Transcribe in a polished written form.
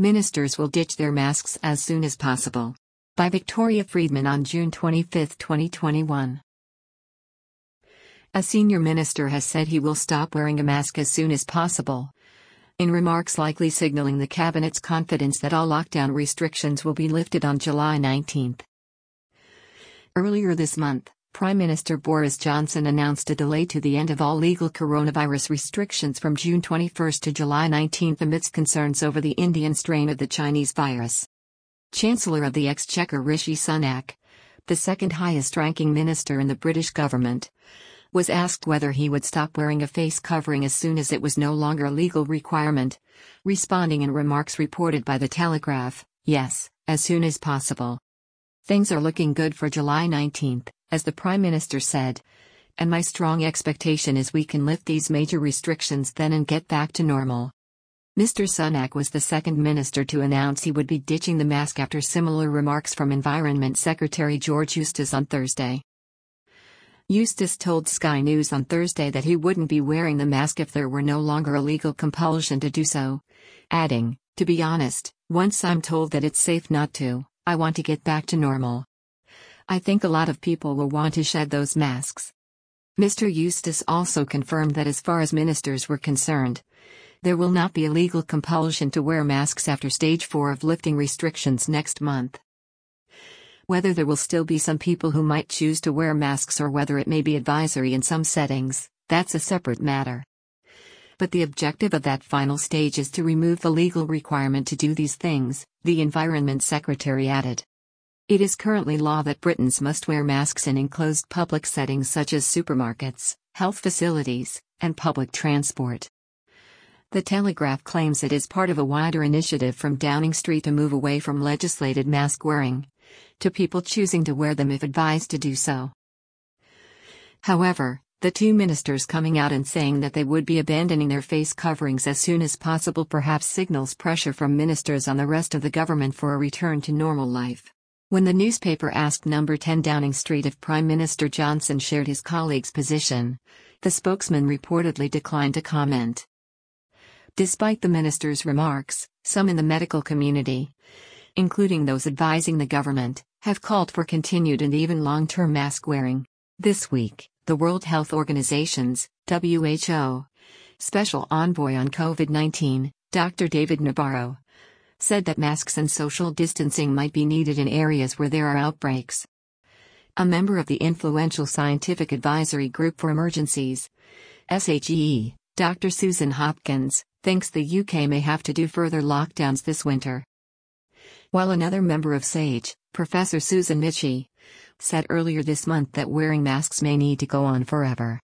Ministers will ditch their masks as soon as possible. By Victoria Friedman on June 25, 2021. A senior minister has said he will stop wearing a mask as soon as possible, in remarks likely signaling the cabinet's confidence that all lockdown restrictions will be lifted on July 19. Earlier this month, Prime Minister Boris Johnson announced a delay to the end of all legal coronavirus restrictions from June 21 to July 19 amidst concerns over the Indian strain of the Chinese virus. Chancellor of the Exchequer Rishi Sunak, the second highest-ranking minister in the British government, was asked whether he would stop wearing a face covering as soon as it was no longer a legal requirement, responding in remarks reported by The Telegraph, "Yes, as soon as possible. Things are looking good for July 19, as the Prime Minister said, and my strong expectation is we can lift these major restrictions then and get back to normal." Mr. Sunak was the second minister to announce he would be ditching the mask after similar remarks from Environment Secretary George Eustice on Thursday. Eustice told Sky News on Thursday that he wouldn't be wearing the mask if there were no longer a legal compulsion to do so, adding, "To be honest, once I'm told that it's safe not to, I want to get back to normal. I think a lot of people will want to shed those masks." Mr. Eustice also confirmed that as far as ministers were concerned, there will not be a legal compulsion to wear masks after stage 4 of lifting restrictions next month. Whether there will still be some people who might choose to wear masks or whether it may be advisory in some settings, that's a separate matter. But the objective of that final stage is to remove the legal requirement to do these things, the Environment Secretary added. It is currently law that Britons must wear masks in enclosed public settings such as supermarkets, health facilities, and public transport. The Telegraph claims it is part of a wider initiative from Downing Street to move away from legislated mask wearing, to people choosing to wear them if advised to do so. However, the two ministers coming out and saying that they would be abandoning their face coverings as soon as possible perhaps signals pressure from ministers on the rest of the government for a return to normal life. When the newspaper asked No. 10 Downing Street if Prime Minister Johnson shared his colleague's position, the spokesman reportedly declined to comment. Despite the minister's remarks, some in the medical community, including those advising the government, have called for continued and even long-term mask wearing. This week, the World Health Organization's (WHO) Special Envoy on COVID-19, Dr. David Nabarro, said that masks and social distancing might be needed in areas where there are outbreaks. A member of the influential Scientific Advisory Group for Emergencies, SAGE, Dr. Susan Hopkins, thinks the UK may have to do further lockdowns this winter. While another member of SAGE, Professor Susan Michie, said earlier this month that wearing masks may need to go on forever.